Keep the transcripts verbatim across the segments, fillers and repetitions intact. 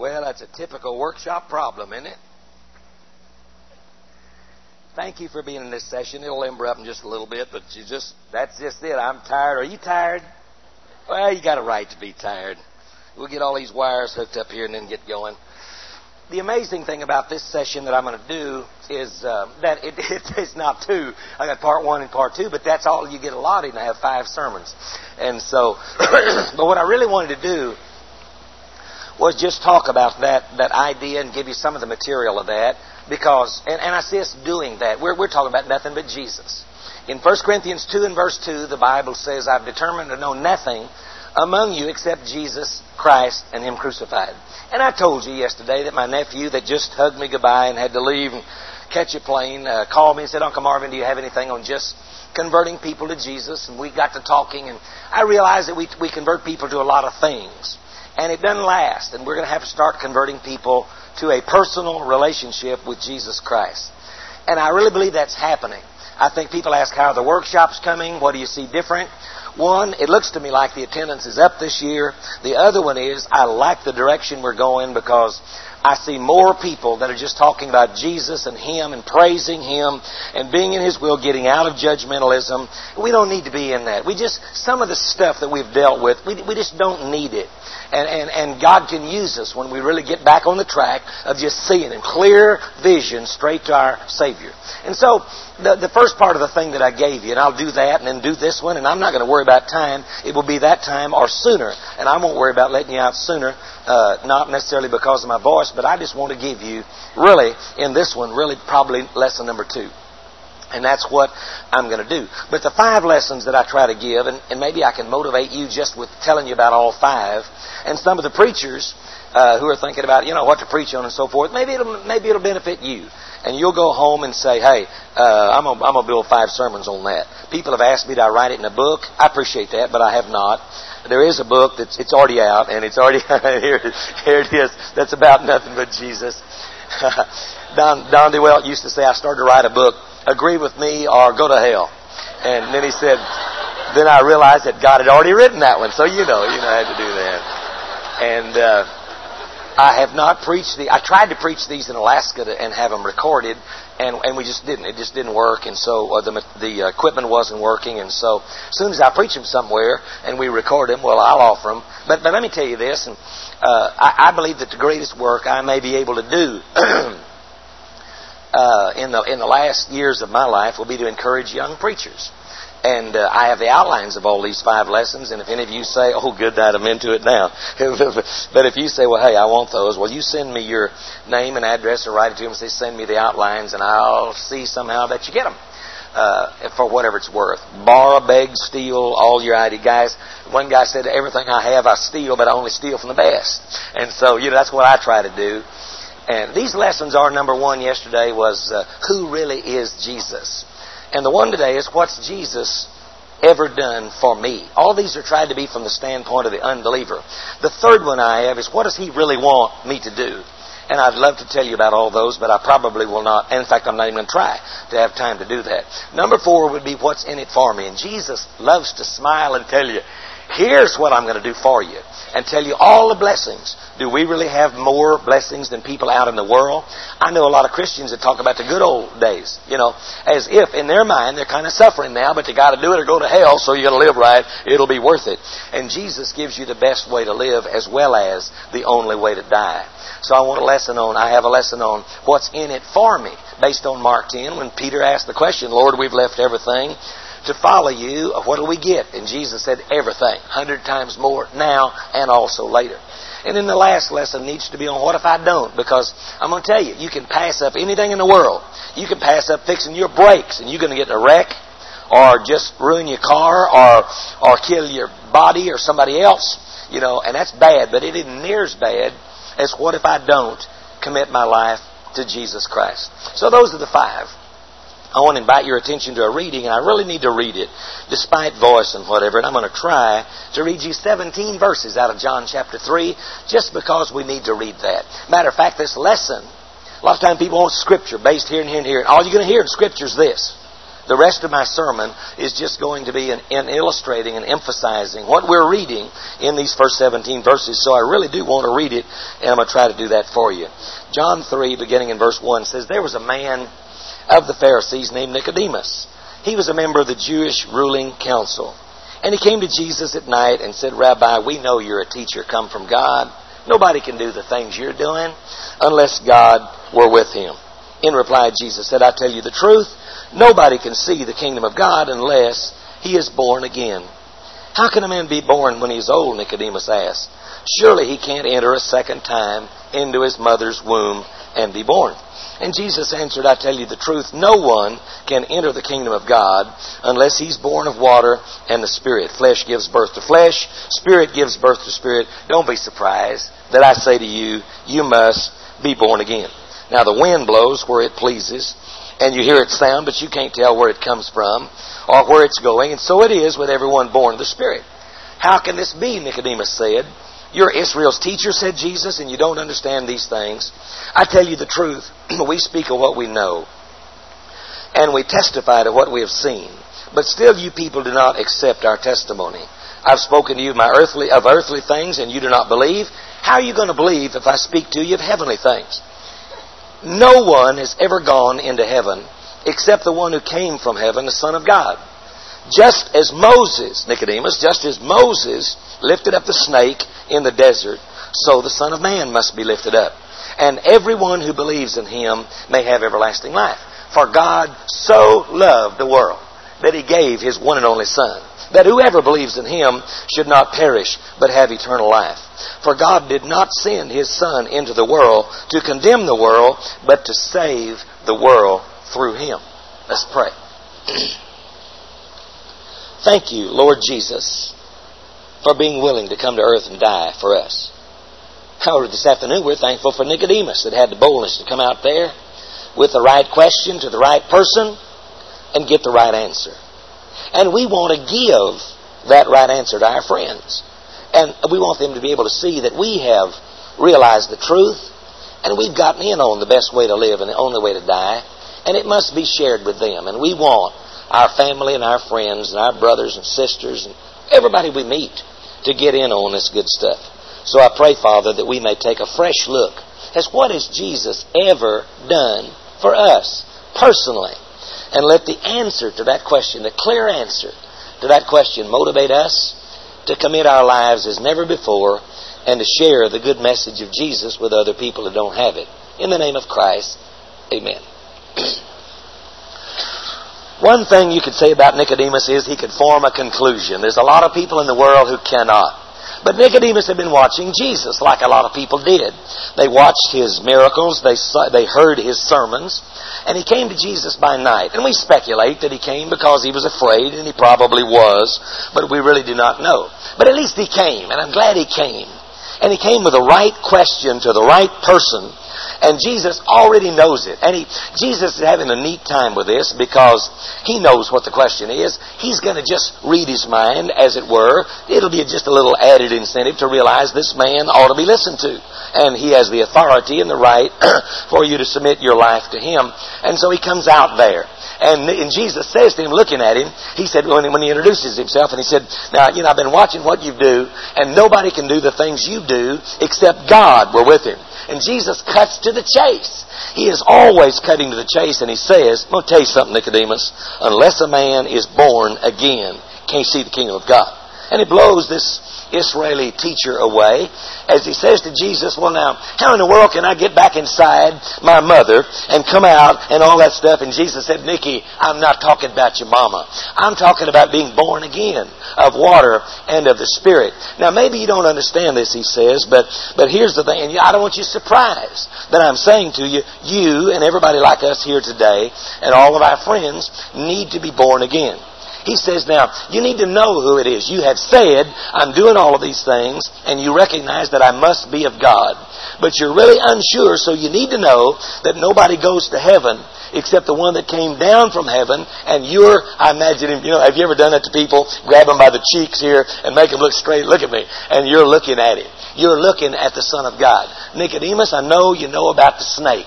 Well, that's a typical workshop problem, isn't it? Thank you for being in this session. It'll limber up in just a little bit, but you just that's just it. I'm tired. Are you tired? Well, you got a right to be tired. We'll get all these wires hooked up here and then get going. The amazing thing about this session that I'm going to do is uh, that it, it, it's not two. I got part one and part two, but that's all you get allotted, and I have five sermons. And so, but what I really wanted to do was just talk about that that idea and give you some of the material of that. Because, and, and I see us doing that. We're, we're talking about nothing but Jesus. In First Corinthians two and verse two, the Bible says, I've determined to know nothing among you except Jesus Christ and Him crucified. And I told you yesterday that my nephew that just hugged me goodbye and had to leave and catch a plane uh, called me and said, Uncle Marvin, do you have anything on just converting people to Jesus? And we got to talking, and I realized that we, we convert people to a lot of things. And it doesn't last. And we're going to have to start converting people to a personal relationship with Jesus Christ. And I really believe that's happening. I think people ask, how are the workshops coming? What do you see different? One, it looks to me like the attendance is up this year. The other one is, I like the direction we're going because I see more people that are just talking about Jesus and Him and praising Him and being in His will, getting out of judgmentalism. We don't need to be in that. We just, some of the stuff that we've dealt with, we, we just don't need it. And, and, and God can use us when we really get back on the track of just seeing Him. Clear vision straight to our Savior. And so, the, the first part of the thing that I gave you, and I'll do that and then do this one, and I'm not going to worry about time. It will be that time or sooner. And I won't worry about letting you out sooner, uh, not necessarily because of my voice, but I just want to give you, really, in this one, really probably lesson number two. And that's what I'm going to do. But the five lessons that I try to give, and, and maybe I can motivate you just with telling you about all five. And some of the preachers uh, who are thinking about, you know, what to preach on and so forth, maybe it'll maybe it'll benefit you. And you'll go home and say, hey, uh, I'm going I'm to build five sermons on that. People have asked me to write it in a book. I appreciate that, but I have not. There is a book that's it's already out, and it's already here. Here it is. That's about nothing but Jesus. Don Don DeWalt used to say, I started to write a book. Agree with me or go to hell. And then he said, then I realized that God had already written that one. So you know, you know, I had to do that. And uh, I have not preached the. I tried to preach these in Alaska to, and have them recorded, and and we just didn't. It just didn't work, and so uh, the the equipment wasn't working, and so as soon as I preach them somewhere and we record them, well, I'll offer them. But but let me tell you this, and uh, I, I believe that the greatest work I may be able to do. Uh, in the in the last years of my life will be to encourage young preachers. And uh, I have the outlines of all these five lessons, and if any of you say, oh, good, that I'm into it now. But if you say, well, hey, I want those, well, you send me your name and address or write it to them and say, send me the outlines, and I'll see somehow that you get them. Uh, for whatever it's worth. Borrow, beg, steal, all your I D. Guys, one guy said, everything I have I steal, but I only steal from the best. And so, you know, that's what I try to do. And these lessons are, number one yesterday was, uh, who really is Jesus? And the one today is, what's Jesus ever done for me? All these are tried to be from the standpoint of the unbeliever. The third one I have is, what does He really want me to do? And I'd love to tell you about all those, but I probably will not. In fact, I'm not even going to try to have time to do that. Number four would be, what's in it for me? And Jesus loves to smile and tell you, here's what I'm going to do for you. And tell you all the blessings. Do we really have more blessings than people out in the world? I know a lot of Christians that talk about the good old days. You know, as if in their mind they're kind of suffering now, but they got to do it or go to hell, so you got to live right. It'll be worth it. And Jesus gives you the best way to live as well as the only way to die. So I want a lesson on, I have a lesson on what's in it for me, based on Mark ten, when Peter asked the question, Lord, we've left everything to follow you. What do we get? And Jesus said, everything, a hundred times more now and also later. And then the last lesson needs to be on, what if I don't? Because I'm going to tell you, you can pass up anything in the world. You can pass up fixing your brakes, and you're going to get in a wreck, or just ruin your car, or or kill your body or somebody else. You know, and that's bad, but it isn't near as bad as what if I don't commit my life to Jesus Christ. So those are the five. I want to invite your attention to a reading, and I really need to read it, despite voice and whatever. And I'm going to try to read you seventeen verses out of John chapter three, just because we need to read that. Matter of fact, this lesson, a lot of times people want Scripture based here and here and here. And all you're going to hear in Scripture is this. The rest of my sermon is just going to be in, in illustrating and emphasizing what we're reading in these first seventeen verses. So I really do want to read it, and I'm going to try to do that for you. John three, beginning in verse one, says, "There was a man of the Pharisees named Nicodemus. He was a member of the Jewish ruling council. And he came to Jesus at night and said, 'Rabbi, we know you're a teacher come from God. Nobody can do the things you're doing unless God were with him.' In reply, Jesus said, 'I tell you the truth. Nobody can see the kingdom of God unless he is born again.' 'How can a man be born when he is old?' Nicodemus asked. 'Surely he can't enter a second time into his mother's womb and be born.' And Jesus answered, 'I tell you the truth. No one can enter the kingdom of God unless he's born of water and the Spirit. Flesh gives birth to flesh. Spirit gives birth to spirit. Don't be surprised that I say to you, you must be born again. Now the wind blows where it pleases, and you hear its sound, but you can't tell where it comes from or where it's going. And so it is with everyone born of the Spirit.' 'How can this be?' Nicodemus said. 'You're Israel's teacher,' said Jesus, 'and you don't understand these things. I tell you the truth. We speak of what we know, and we testify to what we have seen. But still you people do not accept our testimony. I've spoken to you of, my earthly, of earthly things, and you do not believe. How are you going to believe if I speak to you of heavenly things? No one has ever gone into heaven except the one who came from heaven, the Son of God. Just as Moses,' Nicodemus, 'just as Moses lifted up the snake in the desert, so the Son of Man must be lifted up. And everyone who believes in him may have everlasting life. For God so loved the world that he gave his one and only Son, that whoever believes in him should not perish, but have eternal life. For God did not send his Son into the world to condemn the world, but to save the world through him.'" Let's pray. Thank you, Lord Jesus, for being willing to come to earth and die for us. However, this afternoon we're thankful for Nicodemus that had the boldness to come out there with the right question to the right person and get the right answer. And we want to give that right answer to our friends. And we want them to be able to see that we have realized the truth and we've gotten in on the best way to live and the only way to die. And it must be shared with them. And we want our family and our friends and our brothers and sisters and everybody we meet to get in on this good stuff. So I pray, Father, that we may take a fresh look as what has Jesus ever done for us personally, and let the answer to that question, the clear answer to that question, motivate us to commit our lives as never before and to share the good message of Jesus with other people that don't have it. In the name of Christ, amen. One thing you could say about Nicodemus is he could form a conclusion. There's a lot of people in the world who cannot. But Nicodemus had been watching Jesus like a lot of people did. They watched his miracles, they saw, they heard his sermons, and he came to Jesus by night. And we speculate that he came because he was afraid, and he probably was, but we really do not know. But at least he came, and I'm glad he came. And he came with the right question to the right person, and Jesus already knows it. And he, Jesus is having a neat time with this because he knows what the question is. He's going to just read his mind, as it were. It'll be just a little added incentive to realize this man ought to be listened to. And he has the authority and the right for you to submit your life to him. And so he comes out there. And, and Jesus says to him, looking at him, he said, when, when he introduces himself, and he said, "Now, you know, I've been watching what you do, and nobody can do the things you do except God were with him." And Jesus cuts to the chase. He is always cutting to the chase, and he says, "I'm going to tell you something, Nicodemus. Unless a man is born again, can't see the kingdom of God." And he blows this Israeli teacher away as he says to Jesus, "Well now, how in the world can I get back inside my mother and come out and all that stuff?" And Jesus said, "Nicky, I'm not talking about your mama. I'm talking about being born again of water and of the Spirit." Now maybe you don't understand this, he says, but, but here's the thing, and I don't want you surprised that I'm saying to you, you and everybody like us here today and all of our friends need to be born again. He says, now, you need to know who it is. You have said, I'm doing all of these things, and you recognize that I must be of God. But you're really unsure, so you need to know that nobody goes to heaven except the one that came down from heaven, and you're, I imagine, you know, have you ever done it to people? Grab them by the cheeks here and make them look straight, look at me, and you're looking at him. You're looking at the Son of God. Nicodemus, I know you know about the snake.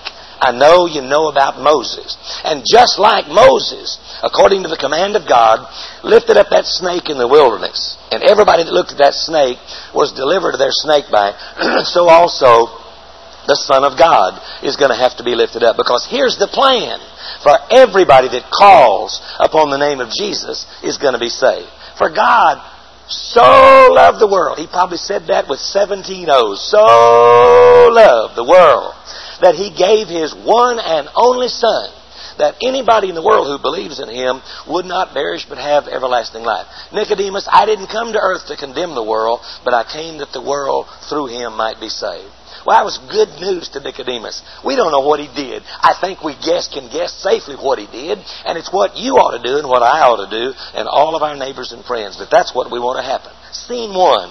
I know you know about Moses. And just like Moses, according to the command of God, lifted up that snake in the wilderness, and everybody that looked at that snake was delivered of their snake bite, so also the Son of God is going to have to be lifted up. Because here's the plan. For everybody that calls upon the name of Jesus is going to be saved. For God so loved the world. He probably said that with seventeen O's. So loved the world that He gave His one and only Son, that anybody in the world who believes in Him would not perish but have everlasting life. Nicodemus, I didn't come to earth to condemn the world, but I came that the world through Him might be saved. Well, that was good news to Nicodemus. We don't know what he did. I think we guess can guess safely what he did, and it's what you ought to do and what I ought to do and all of our neighbors and friends. But that's what we want to happen. Scene one.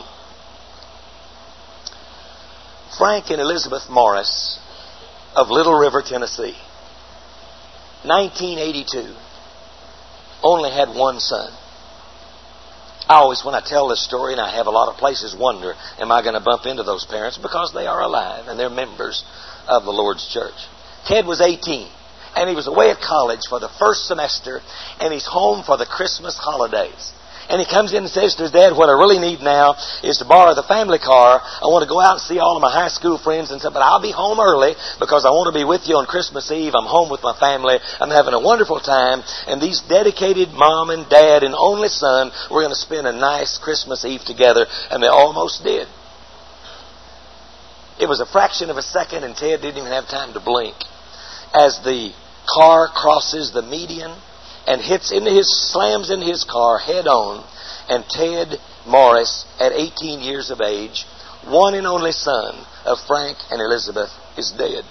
Frank and Elizabeth Morris of Little River, Tennessee. nineteen eighty-two. Only had one son. I always, when I tell this story, and I have a lot of places, wonder, am I going to bump into those parents? Because they are alive and they're members of the Lord's church. Ted was eighteen, and he was away at college for the first semester, and he's home for the Christmas holidays. And he comes in and says to his dad, what I really need now is to borrow the family car. I want to go out and see all of my high school friends and stuff, but I'll be home early because I want to be with you on Christmas Eve. I'm home with my family. I'm having a wonderful time. And these dedicated mom and dad and only son, we're going to spend a nice Christmas Eve together. And they almost did. It was a fraction of a second, and Ted didn't even have time to blink. As the car crosses the median and hits into his, slams into his car head on, and Ted Morris, at eighteen years of age, one and only son of Frank and Elizabeth, is dead.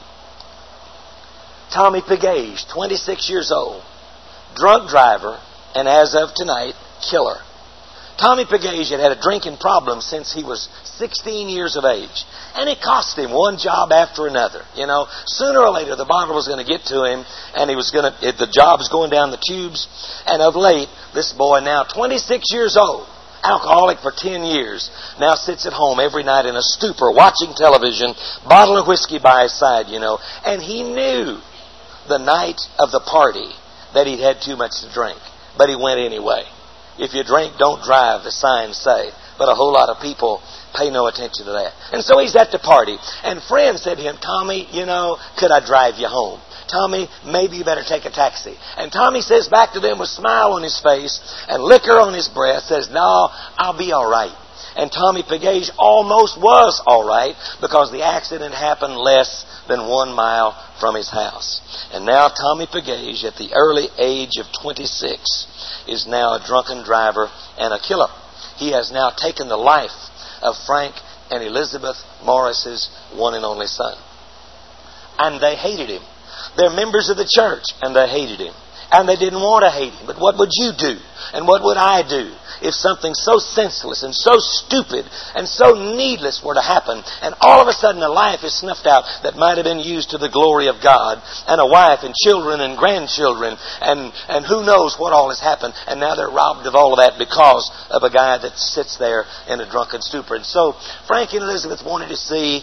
Tommy Pegage, twenty-six years old, drunk driver, and as of tonight, killer. Tommy Pegage had had a drinking problem since he was sixteen years of age. And it cost him one job after another. You know, sooner or later the bottle was going to get to him, and he was going to, the job was going down the tubes. And of late, this boy, now twenty-six years old, alcoholic for ten years, now sits at home every night in a stupor watching television, bottle of whiskey by his side, you know. And he knew the night of the party that he'd had too much to drink. But he went anyway. If you drink, don't drive, the signs say. But a whole lot of people pay no attention to that. And so he's at the party. And friends said to him, Tommy, you know, could I drive you home? Tommy, maybe you better take a taxi. And Tommy says back to them with a smile on his face and liquor on his breath, says, no, I'll be all right. And Tommy Pegage almost was all right because the accident happened less than one mile from his house. And now Tommy Pegage, at the early age of twenty-six, is now a drunken driver and a killer. He has now taken the life of Frank and Elizabeth Morris's one and only son. And they hated him. They're members of the church, and they hated him. And they didn't want to hate him. But what would you do? And what would I do if something so senseless and so stupid and so needless were to happen, and all of a sudden a life is snuffed out that might have been used to the glory of God, and a wife and children and grandchildren, and, and who knows what all has happened, and now they're robbed of all of that because of a guy that sits there in a drunken stupor. And so Frank and Elizabeth wanted to see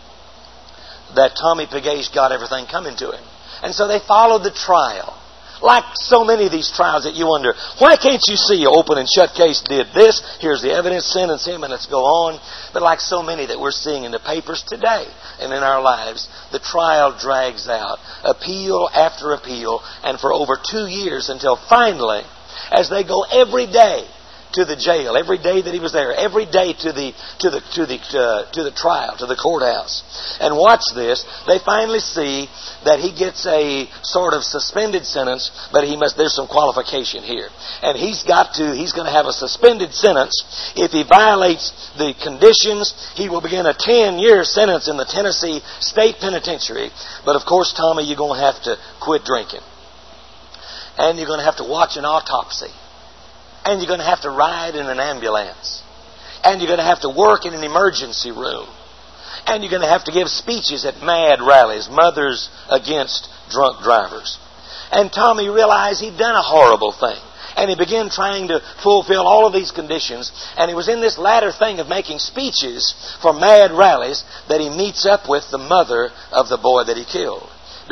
that Tommy Pegage got everything coming to him. And so they followed the trial. Like so many of these trials that you wonder, why can't you see? Open and shut case did this. Here's the evidence. Sentence him and let's go on. But like so many that we're seeing in the papers today and in our lives, the trial drags out. Appeal after appeal. And for over two years until finally, as they go every day to the jail, every day that he was there, every day to the to the to the uh, to the trial, to the courthouse. And watch this, they finally see that he gets a sort of suspended sentence, but he must there's some qualification here. And he's got to he's going to have a suspended sentence. If he violates the conditions, he will begin a ten-year sentence in the Tennessee State Penitentiary. But of course, Tommy, you're going to have to quit drinking. And you're going to have to watch an autopsy. And you're going to have to ride in an ambulance. And you're going to have to work in an emergency room. And you're going to have to give speeches at mad rallies, mothers against drunk drivers. And Tommy realized he'd done a horrible thing. And he began trying to fulfill all of these conditions. And he was in this latter thing of making speeches for mad rallies that he meets up with the mother of the boy that he killed.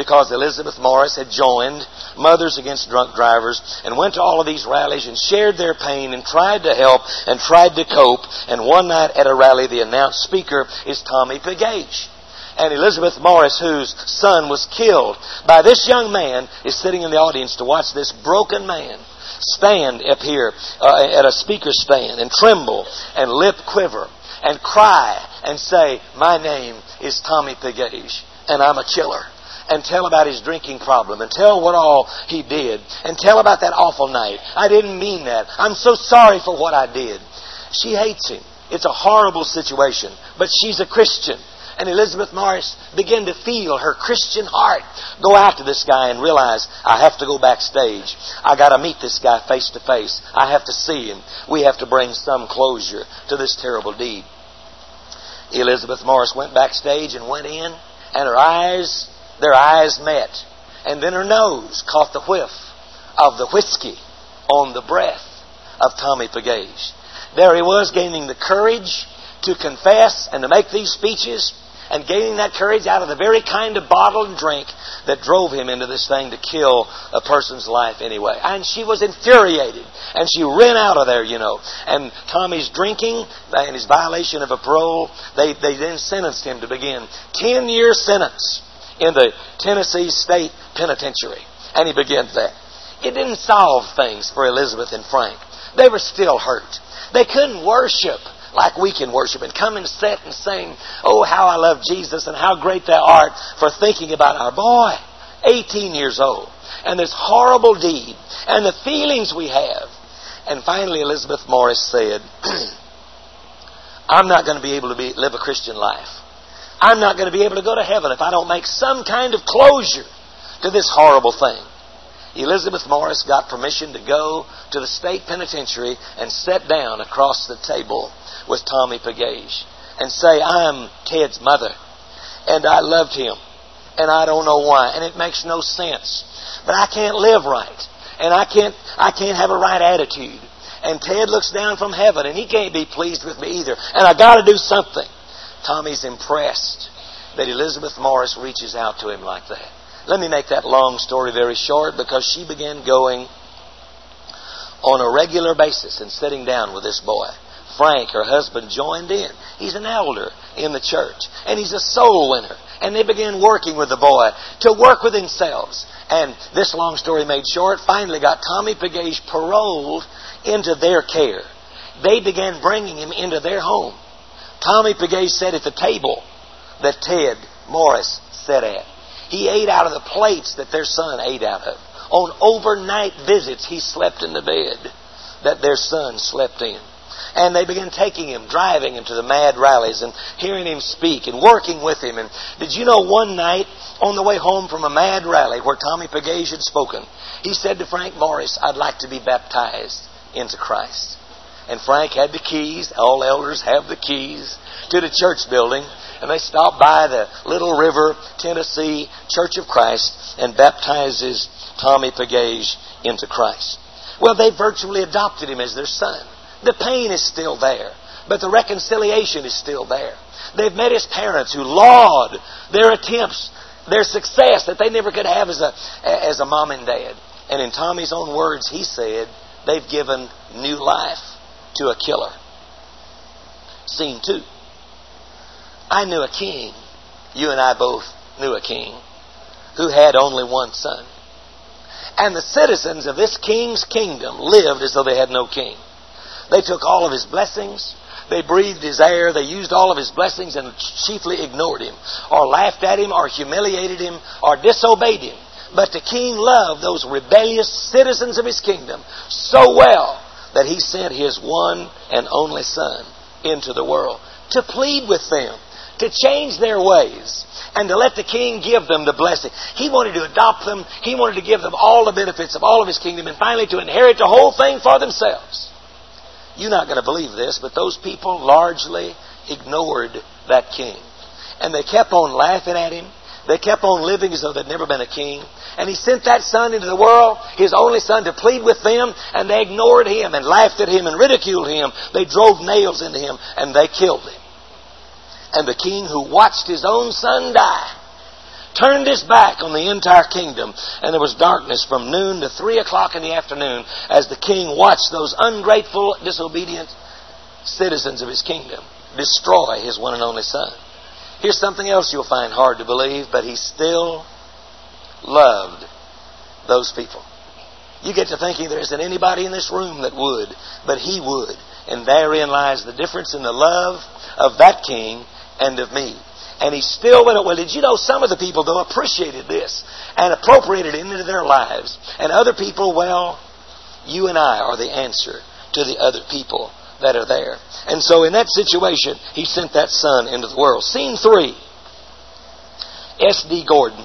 because Elizabeth Morris had joined Mothers Against Drunk Drivers and went to all of these rallies and shared their pain and tried to help and tried to cope. And one night at a rally, the announced speaker is Tommy Pagage. And Elizabeth Morris, whose son was killed by this young man, is sitting in the audience to watch this broken man stand up here uh, at a speaker stand and tremble and lip quiver and cry and say, "My name is Tommy Pagage, and I'm a killer." And tell about his drinking problem, and tell what all he did, and tell about that awful night. "I didn't mean that. I'm so sorry for what I did." She hates him. It's a horrible situation, but she's a Christian. And Elizabeth Morris began to feel her Christian heart go out to this guy and realize, I have to go backstage. I got to meet this guy face to face. I have to see him. We have to bring some closure to this terrible deed. Elizabeth Morris went backstage and went in, and her eyes, their eyes met. And then her nose caught the whiff of the whiskey on the breath of Tommy Pagage. There he was, gaining the courage to confess and to make these speeches, and gaining that courage out of the very kind of bottle and drink that drove him into this thing to kill a person's life anyway. And she was infuriated, and she ran out of there, you know. And Tommy's drinking and his violation of a parole, they, they then sentenced him to begin ten-year sentence in the Tennessee State Penitentiary. And he began that. It didn't solve things for Elizabeth and Frank. They were still hurt. They couldn't worship like we can worship and come and sit and sing, "Oh, how I love Jesus and how great thou art," for thinking about our boy, eighteen years old, and this horrible deed and the feelings we have. And finally Elizabeth Morris said, "I'm not going to be able to be, live a Christian life. I'm not going to be able to go to heaven if I don't make some kind of closure to this horrible thing." Elizabeth Morris got permission to go to the state penitentiary and sit down across the table with Tommy Pagage and say, "I'm Ted's mother, and I loved him, and I don't know why, and it makes no sense, but I can't live right, and I can't I can't have a right attitude, and Ted looks down from heaven, and he can't be pleased with me either, and I got to do something." Tommy's impressed that Elizabeth Morris reaches out to him like that. Let me make that long story very short, because she began going on a regular basis and sitting down with this boy. Frank, her husband, joined in. He's an elder in the church, and he's a soul winner. And they began working with the boy to work with themselves. And this long story made short, finally got Tommy Pagage paroled into their care. They began bringing him into their home. Tommy Pagage sat at the table that Ted Morris sat at. He ate out of the plates that their son ate out of. On overnight visits, he slept in the bed that their son slept in. And they began taking him, driving him to the mad rallies and hearing him speak and working with him. And did you know one night on the way home from a mad rally where Tommy Pagage had spoken, he said to Frank Morris, "I'd like to be baptized into Christ." And Frank had the keys. All elders have the keys to the church building. And they stopped by the Little River, Tennessee Church of Christ and baptizes Tommy Pagage into Christ. Well, they virtually adopted him as their son. The pain is still there, but the reconciliation is still there. They've met his parents who laud their attempts, their success that they never could have as a, as a mom and dad. And in Tommy's own words, he said, they've given new life to a killer. Scene two. I knew a king, you and I both knew a king, who had only one son. And the citizens of this king's kingdom lived as though they had no king. They took all of his blessings, they breathed his air, they used all of his blessings and chiefly ignored him, or laughed at him, or humiliated him, or disobeyed him. But the king loved those rebellious citizens of his kingdom so well that he sent his one and only son into the world to plead with them, to change their ways, and to let the king give them the blessing. He wanted to adopt them. He wanted to give them all the benefits of all of his kingdom, and finally to inherit the whole thing for themselves. You're not going to believe this, but those people largely ignored that king. And they kept on laughing at him. They kept on living as though they'd never been a king. And he sent that son into the world, his only son, to plead with them, and they ignored him and laughed at him and ridiculed him. They drove nails into him, and they killed him. And the king, who watched his own son die, turned his back on the entire kingdom. And there was darkness from noon to three o'clock in the afternoon as the king watched those ungrateful, disobedient citizens of his kingdom destroy his one and only son. Here's something else you'll find hard to believe, but he still loved those people. You get to thinking there isn't anybody in this room that would, but he would. And therein lies the difference in the love of that king and of me. And he still went, well, did you know some of the people, though, appreciated this and appropriated it into their lives. And other people, well, you and I are the answer to the other people that are there. And so in that situation, he sent that son into the world. Scene three. S D Gordon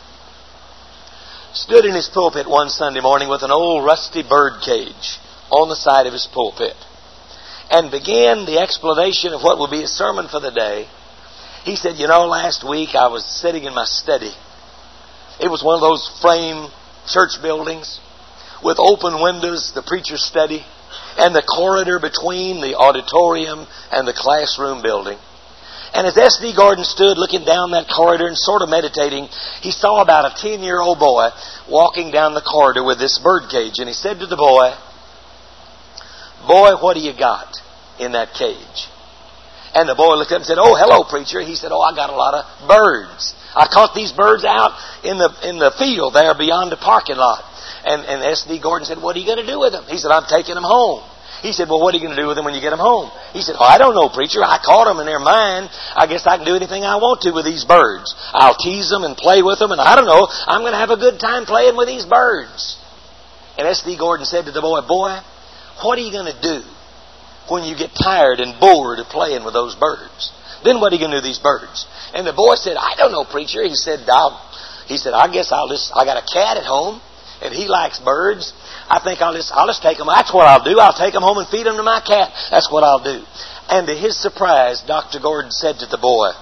stood in his pulpit one Sunday morning with an old rusty bird cage on the side of his pulpit and began the explanation of what would be a sermon for the day. He said, you know, last week I was sitting in my study. It was one of those frame church buildings with open windows, the preacher's study, and the corridor between the auditorium and the classroom building. And as S D Gordon stood looking down that corridor and sort of meditating, he saw about a ten-year-old boy walking down the corridor with this bird cage. And he said to the boy, boy, what do you got in that cage? And the boy looked up and said, oh, hello, preacher. He said, oh, I got a lot of birds. I caught these birds out in the in the field there beyond the parking lot. And, and S D Gordon said, what are you going to do with them? He said, I'm taking them home. He said, well, what are you going to do with them when you get them home? He said, oh, I don't know, preacher. I caught them and they're mine. I guess I can do anything I want to with these birds. I'll tease them and play with them, and I don't know, I'm going to have a good time playing with these birds. And S D Gordon said to the boy, boy, what are you going to do when you get tired and bored of playing with those birds? Then what are you going to do with these birds? And the boy said, I don't know, preacher. He said, I'll, he said, I guess I'll just, I got a cat at home, and he likes birds. I think I'll just, I'll just take them. That's what I'll do. I'll take them home and feed them to my cat. That's what I'll do. And to his surprise, Doctor Gordon said to the boy,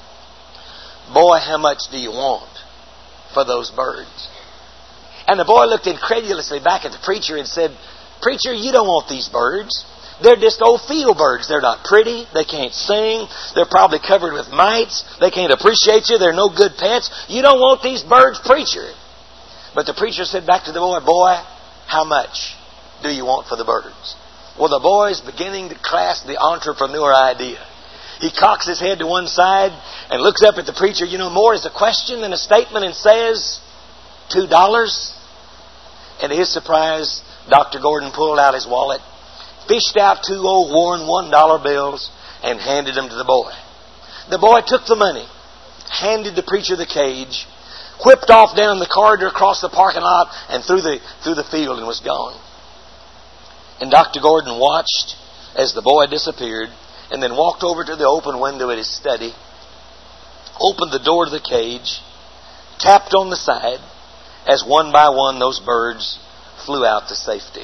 boy, how much do you want for those birds? And the boy looked incredulously back at the preacher and said, preacher, you don't want these birds. They're just old field birds. They're not pretty. They can't sing. They're probably covered with mites. They can't appreciate you. They're no good pets. You don't want these birds, preacher. But the preacher said back to the boy, boy, how much do you want for the birds? Well, the boy's beginning to clasp the entrepreneur idea. He cocks his head to one side and looks up at the preacher, you know, more as a question than a statement, and says, two dollars? And to his surprise, Doctor Gordon pulled out his wallet, fished out two old worn one dollar bills, and handed them to the boy. The boy took the money, handed the preacher the cage, whipped off down the corridor across the parking lot and through the through the field and was gone. And Doctor Gordon watched as the boy disappeared and then walked over to the open window at his study, opened the door to the cage, tapped on the side as one by one those birds flew out to safety.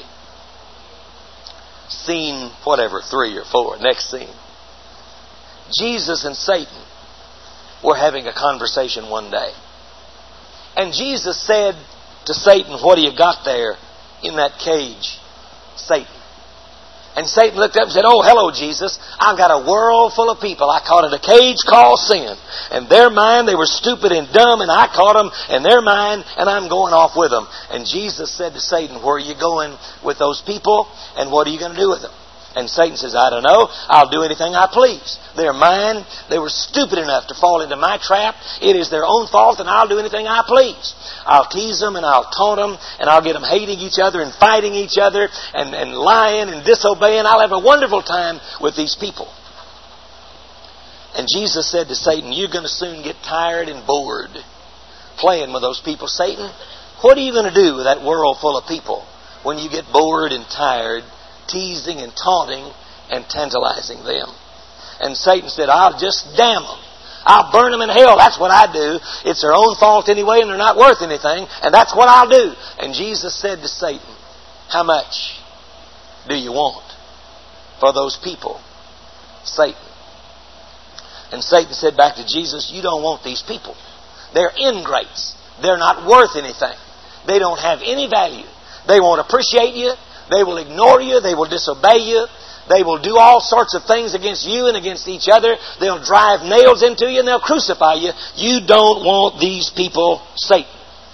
Scene whatever, three or four. Next scene. Jesus and Satan were having a conversation one day. And Jesus said to Satan, what do you got there in that cage, Satan? And Satan looked up and said, oh, hello, Jesus. I've got a world full of people. I caught in a cage called sin. And they're mine. They were stupid and dumb, and I caught them, and they're mine, and I'm going off with them. And Jesus said to Satan, where are you going with those people, and what are you going to do with them? And Satan says, I don't know. I'll do anything I please. They're mine. They were stupid enough to fall into my trap. It is their own fault, and I'll do anything I please. I'll tease them, and I'll taunt them, and I'll get them hating each other and fighting each other and, and lying and disobeying. I'll have a wonderful time with these people. And Jesus said to Satan, you're going to soon get tired and bored playing with those people. Satan, what are you going to do with that world full of people when you get bored and tired, teasing and taunting and tantalizing them? And Satan said, I'll just damn them. I'll burn them in hell. That's what I do. It's their own fault anyway, and they're not worth anything, and that's what I'll do. And Jesus said to Satan, how much do you want for those people, Satan? And Satan said back to Jesus, you don't want these people. They're ingrates. They're not worth anything. They don't have any value. They won't appreciate you. They will ignore you. They will disobey you. They will do all sorts of things against you and against each other. They'll drive nails into you and they'll crucify you. You don't want these people Satan.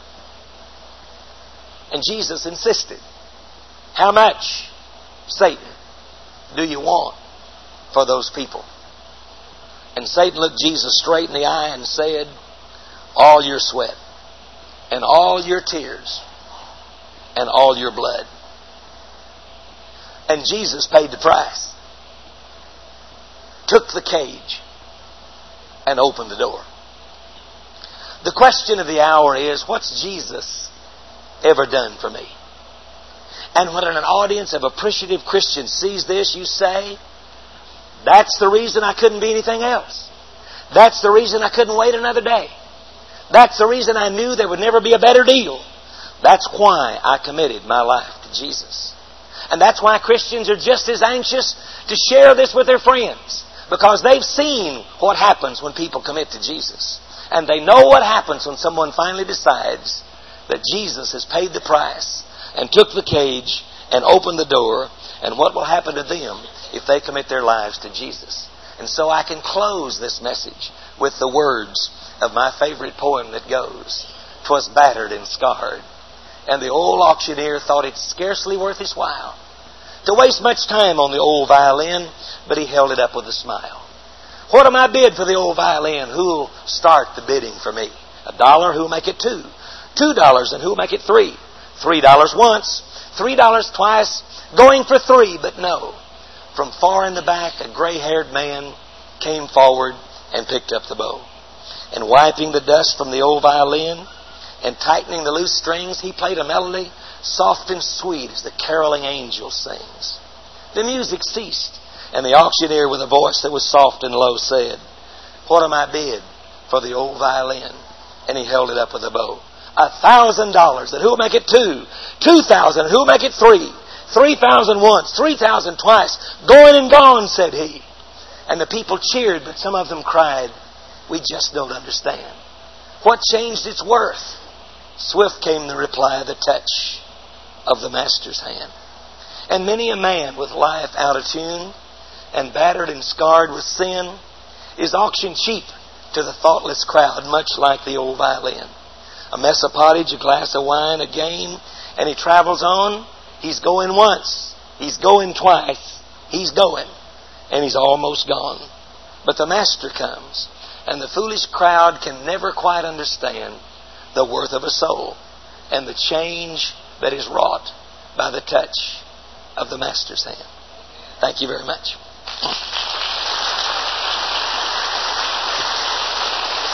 And Jesus insisted. How much, Satan, do you want for those people? And Satan looked Jesus straight in the eye and said, all your sweat and all your tears and all your blood. And Jesus paid the price. Took the cage and opened the door. The question of the hour is, what's Jesus ever done for me? And when an audience of appreciative Christians sees this, you say, that's the reason I couldn't be anything else. That's the reason I couldn't wait another day. That's the reason I knew there would never be a better deal. That's why I committed my life to Jesus. And that's why Christians are just as anxious to share this with their friends. Because they've seen what happens when people commit to Jesus. And they know what happens when someone finally decides that Jesus has paid the price and took the cage and opened the door, and what will happen to them if they commit their lives to Jesus. And so I can close this message with the words of my favorite poem that goes, "'Twas battered and scarred, and the old auctioneer thought it scarcely worth his while to waste much time on the old violin, but he held it up with a smile. What am I bid for the old violin? Who'll start the bidding for me? A dollar, who'll make it two? Two dollars, and who'll make it three? Three dollars once, three dollars twice, going for three, but no. From far in the back, a gray-haired man came forward and picked up the bow. And wiping the dust from the old violin and tightening the loose strings, he played a melody soft and sweet as the caroling angel sings. The music ceased, and the auctioneer, with a voice that was soft and low, said, "What am I bid for the old violin?" And he held it up with a bow. A thousand dollars, and who'll make it two? Two thousand, and who'll make it three? Three thousand once, three thousand twice. Going and gone, said he. And the people cheered, but some of them cried, "We just don't understand. What changed its worth?" Swift came the reply, the touch of the Master's hand. And many a man with life out of tune and battered and scarred with sin is auctioned cheap to the thoughtless crowd, much like the old violin. A mess of pottage, a glass of wine, a game, and he travels on. He's going once. He's going twice. He's going. And he's almost gone. But the Master comes, and the foolish crowd can never quite understand the worth of a soul and the change that is wrought by the touch of the Master's hand. Thank you very much.